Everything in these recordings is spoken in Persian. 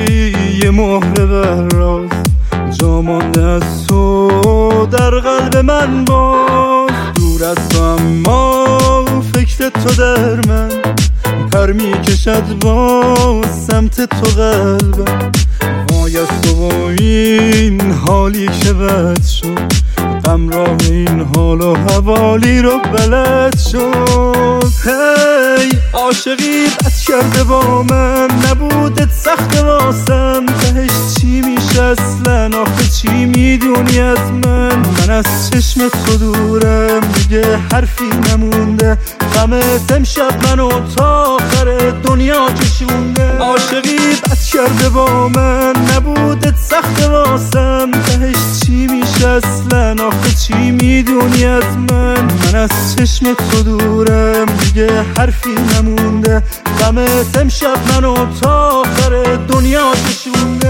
یه مهره بر راز، جا مانده از تو در قلب من باز. دور از تو اما فکر تو در من پر میکشد باز سمت تو قلبم. وای از تو و این حالی که بد شد، غم راه این حال و حوالی رو بلد شد. هی عاشقی بد کرده با من، نبودت سخت واسم. تهش چی میشه اصلا، آخه چی میدونی از من؟ من از چشم تو دورم، دیگه حرفی نمونده. غمت امشب منو تا آخر دنیا کشونده. عاشقی بد کرده با من، نبودت سخت واسم. تهش چی میشه اصلا، آخه چی میدونی از من؟ من از چشم تو دورم، دیگه حرفی نمونده. غمت امشب منو تا آخر دنیا کشونده.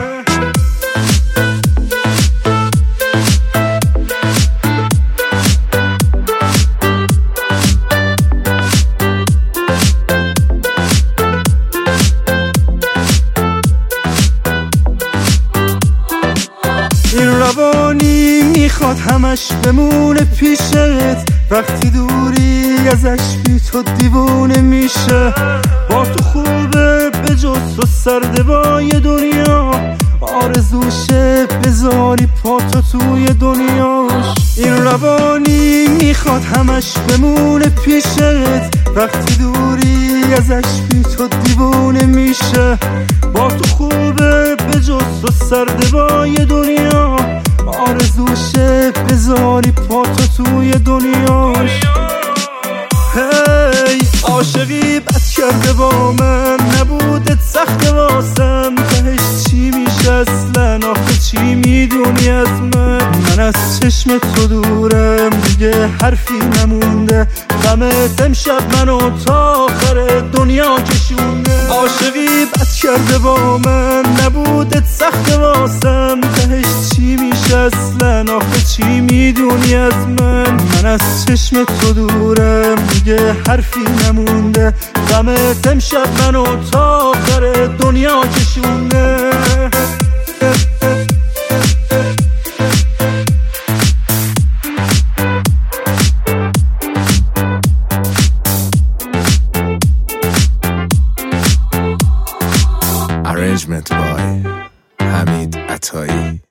این روانی میخواد همش بمونه پیشت، وقتی دوری ازش بی تو دیوونه میشه. با تو خوبه به جز تو سرده بای دنیا، آرزوشه بذاری پاتو توی دنیاش. این روانی میخواد همش بمونه پیشت، وقتی دوری ازش بی تو دیوونه میشه. با تو خوبه به جز تو سرده بای دنیا، آرزوشه بذاری پاتو توی دنیاش. هی عاشقی بد کرده با من، نبودت سخت واسم. تهش چی میشه اصلا، آخه چی میدونی از من؟ من از چشم تو دورم، دیگه حرفی نمونده. غمت امشب منو تا آخر دنیا کشونده. عاشقی بد کرده با من، نبودت سخت واسم. تهش چی میشه اصلا، آخه چی میدونی از من؟ من از چشم تو دورم، دیگه حرفی نمونده. غمت امشب منو تا آخر دنیا کشونده. Arrangement by Hamid Atai.